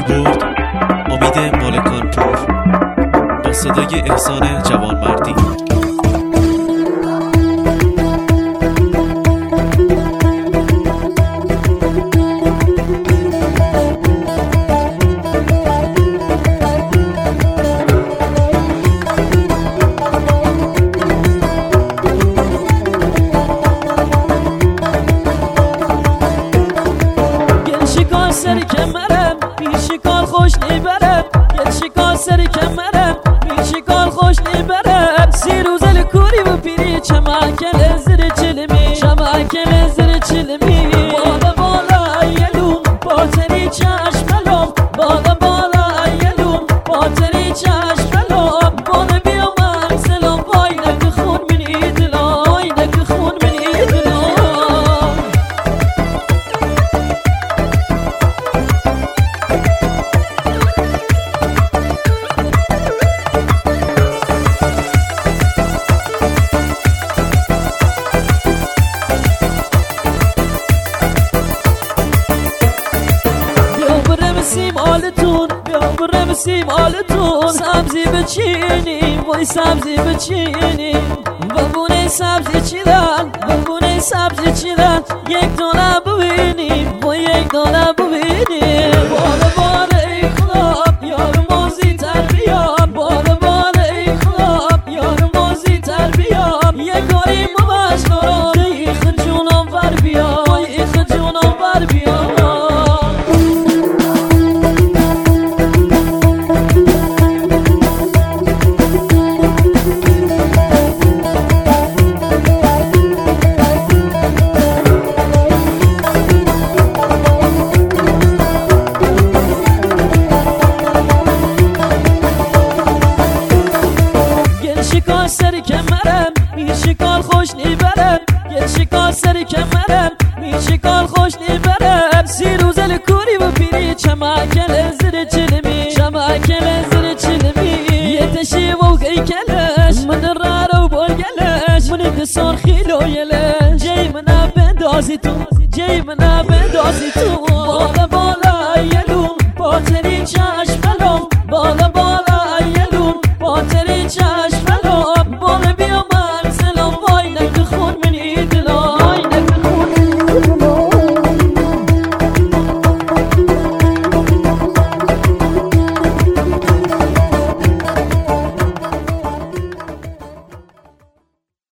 کیبورد امید مالکانپور با صدای احسان جوانمردی. سری کمرم پیشکار خوش نیبرم گل شکار سری کمرم پیشکار خوش نیبرم سی روز لکوری و پیری چمکل زیر چلمی چمکل زیر چلمی بالا بالا یلوم باتری چشملوم بالا بالا یلوم باتری چشملوم بالا بیا من سلام وای نک خون منی دلم وای نک خون منی دلم. سیمالتون بیا برم سیمالتون سبزی بچینیم وای سبزی بچینیم ببونه سبزی چیدن ببونه سبزی چیدن یک دانه ببینیم وای یک دانه ببینیم بالا بالا ای خدا یار موزی تر بیام بالا بالا ای خدا یار موزی تر بیام یک کاری مباش نران ایخ جونم ور بیام وای ایخ جونم ور بیام. شکار سری کمرم می شکار خوش نیبرم گل شکار سری کمرم می شکار خوش نیبرم سی روز لکوری و پیری چمکل زیر چلمی چمکل زیر چلمی یه تشی و گیکلش من رارو بولگلش من دسار خیلو یلش جای منا بندازی تو جای منا بندازی تو